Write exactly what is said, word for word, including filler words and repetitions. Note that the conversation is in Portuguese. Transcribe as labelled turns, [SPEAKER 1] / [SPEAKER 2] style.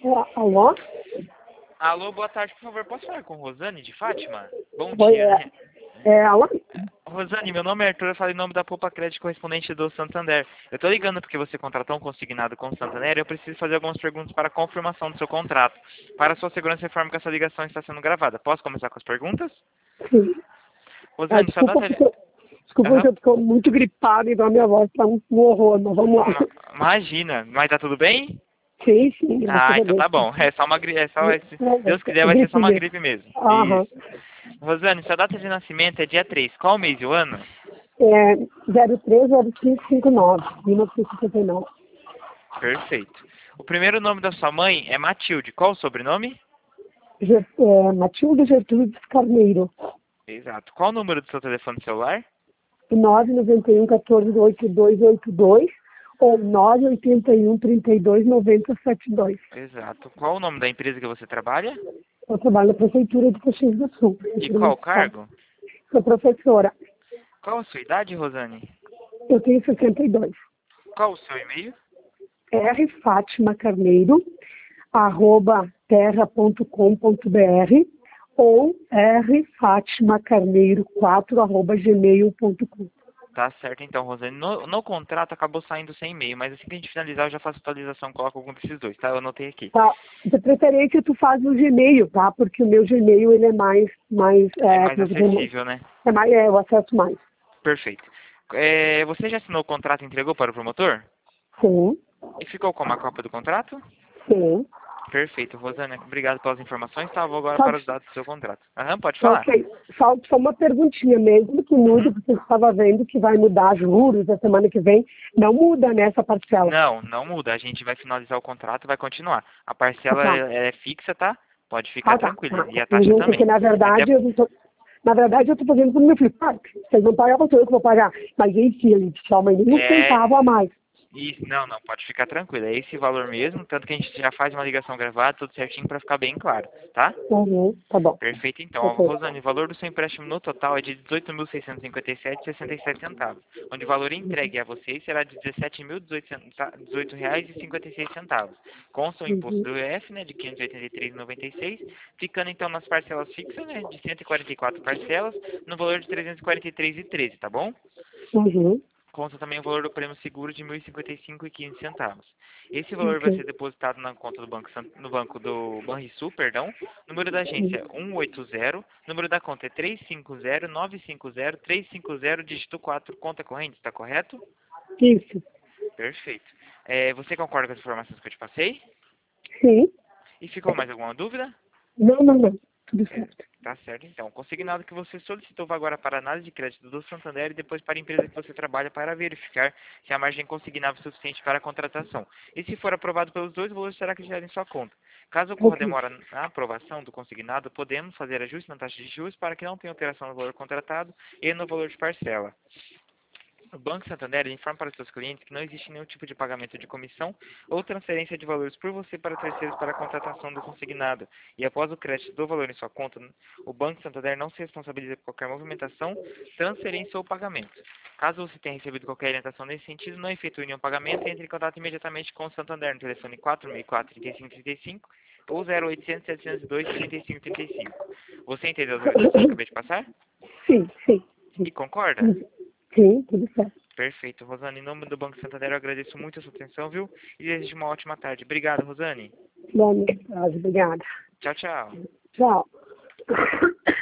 [SPEAKER 1] É, alô?
[SPEAKER 2] Alô, boa tarde, por favor, posso falar com Rosane de Fátima? Bom
[SPEAKER 1] Oi,
[SPEAKER 2] dia,
[SPEAKER 1] é,
[SPEAKER 2] né?
[SPEAKER 1] é ela?
[SPEAKER 2] Rosane, meu nome é Arthur, eu falo em nome da Poupa Crédito correspondente do Santander. Eu tô ligando porque você contratou um consignado com o Santander e eu preciso fazer algumas perguntas para a confirmação do seu contrato. Para sua segurança, informo que essa ligação está sendo gravada. Posso começar com as perguntas?
[SPEAKER 1] Sim. Ah,
[SPEAKER 2] Rosane, sua
[SPEAKER 1] desculpa,
[SPEAKER 2] data...
[SPEAKER 1] porque, desculpa porque
[SPEAKER 2] Aham.
[SPEAKER 1] eu tô muito gripado, então a minha voz tá um, um horror, mas vamos lá.
[SPEAKER 2] Ma- Imagina, mas tá tudo bem?
[SPEAKER 1] Sim, sim, graças
[SPEAKER 2] Ah,
[SPEAKER 1] a
[SPEAKER 2] então
[SPEAKER 1] Deus.
[SPEAKER 2] tá bom. É só uma gripe, é só, se Deus quiser,
[SPEAKER 1] É,
[SPEAKER 2] vai ser só
[SPEAKER 1] gripe
[SPEAKER 2] uma
[SPEAKER 1] mesmo.
[SPEAKER 2] gripe mesmo.
[SPEAKER 1] Aham.
[SPEAKER 2] Isso. Rosane, sua data de nascimento é dia três. Qual o mês e o ano?
[SPEAKER 1] É zero três zero cinco cinco nove, mil novecentos e cinquenta e nove.
[SPEAKER 2] Perfeito. O primeiro nome da sua mãe é Matilde. Qual o sobrenome?
[SPEAKER 1] Ger- é, Matilde Gertrudes Carneiro.
[SPEAKER 2] Exato. Qual o número do seu telefone celular?
[SPEAKER 1] nove nove um, um quatro, oito dois oito dois ou nove oito um, três dois, nove zero sete dois.
[SPEAKER 2] Exato. Qual o nome da empresa que você trabalha?
[SPEAKER 1] Eu trabalho na Prefeitura de Caxias do Sul.
[SPEAKER 2] E qual o
[SPEAKER 1] Municipal.
[SPEAKER 2] cargo?
[SPEAKER 1] Sou professora.
[SPEAKER 2] Qual a sua idade, Rosane?
[SPEAKER 1] Eu tenho sessenta e dois.
[SPEAKER 2] Qual o seu e-mail?
[SPEAKER 1] R. Fátima Carneiro, arroba terra ponto com ponto br ou R. Fátima Carneiro quatro, arroba gmail ponto com.
[SPEAKER 2] Tá certo então, Rosane. No, no contrato acabou saindo sem e-mail, mas assim que a gente finalizar eu já faço atualização, coloco algum desses dois, tá? Eu anotei aqui.
[SPEAKER 1] Tá, de preferência tu faz no Gmail, tá? Porque o meu Gmail, ele é mais, mais,
[SPEAKER 2] É
[SPEAKER 1] é,
[SPEAKER 2] mais
[SPEAKER 1] como eu vou dizer,
[SPEAKER 2] acessível, né?
[SPEAKER 1] é mais, é, eu acesso mais.
[SPEAKER 2] Perfeito. É, você já assinou o contrato e entregou para o promotor?
[SPEAKER 1] Sim,
[SPEAKER 2] E ficou com uma cópia do contrato?
[SPEAKER 1] sim.
[SPEAKER 2] Perfeito, Rosane. Obrigado pelas informações. Tá, vou agora
[SPEAKER 1] Só,
[SPEAKER 2] para os dados do seu contrato. Aham, pode falar.
[SPEAKER 1] ok, só, só uma perguntinha mesmo que mude,
[SPEAKER 2] Uhum.
[SPEAKER 1] porque eu estava vendo que vai mudar juros a semana que vem, não muda nessa parcela.
[SPEAKER 2] Não, não muda. A gente vai finalizar o contrato e vai continuar. A
[SPEAKER 1] Ah,
[SPEAKER 2] parcela
[SPEAKER 1] tá.
[SPEAKER 2] é, é fixa, tá? Pode ficar
[SPEAKER 1] Ah, tá.
[SPEAKER 2] tranquila.
[SPEAKER 1] Ah,
[SPEAKER 2] E
[SPEAKER 1] tá.
[SPEAKER 2] a taxa
[SPEAKER 1] Uhum,
[SPEAKER 2] também.
[SPEAKER 1] porque na
[SPEAKER 2] Até
[SPEAKER 1] verdade eu não tô, na verdade eu tô fazendo pro meu filho. Ah, vocês vão pagar, sou eu que vou pagar. Mas enfim, ele tchau, mas nem um
[SPEAKER 2] é
[SPEAKER 1] centavo a mais.
[SPEAKER 2] isso, não, não, pode ficar tranquila. É esse valor mesmo, tanto que a gente já faz uma ligação gravada, tudo certinho para ficar bem claro, tá?
[SPEAKER 1] Uhum, tá bom.
[SPEAKER 2] Perfeito, então. Ó,
[SPEAKER 1] Ok.
[SPEAKER 2] Rosane, o valor do seu empréstimo no total é de dezoito mil seiscentos e cinquenta e sete reais e sessenta e sete centavos, onde o valor entregue a vocês será de dezessete mil dezoito reais e cinquenta e seis centavos, com o seu imposto
[SPEAKER 1] Uhum,
[SPEAKER 2] do I F, né, de quinhentos e oitenta e três reais e noventa e seis centavos, ficando então nas parcelas fixas, né, de cento e quarenta e quatro parcelas, no valor de trezentos e quarenta e três reais e treze centavos, tá bom?
[SPEAKER 1] uhum,
[SPEAKER 2] Consta também o valor do prêmio seguro de mil e cinquenta e cinco reais e quinze centavos. Esse valor vai
[SPEAKER 1] ok.
[SPEAKER 2] ser depositado na conta do banco, San- no banco do Banrisul, perdão. Número da agência
[SPEAKER 1] Uhum.
[SPEAKER 2] é cento e oitenta, número da conta é três cinco zero nove cinco zero três cinco zero, dígito quatro, conta corrente, está correto?
[SPEAKER 1] Isso.
[SPEAKER 2] Perfeito. É, você concorda com as informações que eu te passei?
[SPEAKER 1] Sim.
[SPEAKER 2] E ficou mais alguma dúvida?
[SPEAKER 1] Não, não, não. Tudo
[SPEAKER 2] É,
[SPEAKER 1] certo.
[SPEAKER 2] tá certo, então. Consignado que você solicitou vai agora para a análise de crédito do Santander e depois para a empresa que você trabalha para verificar se a margem é consignável o suficiente para a contratação. E se for aprovado pelos dois, o valor será acrescentado em sua conta. Caso ocorra
[SPEAKER 1] Ok.
[SPEAKER 2] demora na aprovação do consignado, podemos fazer ajuste na taxa de juros para que não tenha alteração no valor contratado e no valor de parcela. O Banco Santander informa para os seus clientes que não existe nenhum tipo de pagamento de comissão ou transferência de valores por você para terceiros para a contratação do consignado. E após o crédito do valor em sua conta, o Banco Santander não se responsabiliza por qualquer movimentação, transferência ou pagamento. Caso você tenha recebido qualquer orientação nesse sentido, não efetue nenhum pagamento e entre em contato imediatamente com o Santander no telefone quatro seis quatro, três cinco três cinco ou zero oitocentos, setecentos e dois, trinta e cinco trinta e cinco. Você entendeu as orientações que eu acabei de passar?
[SPEAKER 1] Sim, sim.
[SPEAKER 2] E concorda?
[SPEAKER 1] Sim, sim, tudo certo.
[SPEAKER 2] Perfeito, Rosane. Em nome do Banco Santander, eu agradeço muito a sua atenção, viu? E desejo uma ótima tarde. Obrigado, Rosane.
[SPEAKER 1] Bom, obrigada.
[SPEAKER 2] Tchau, tchau.
[SPEAKER 1] Tchau.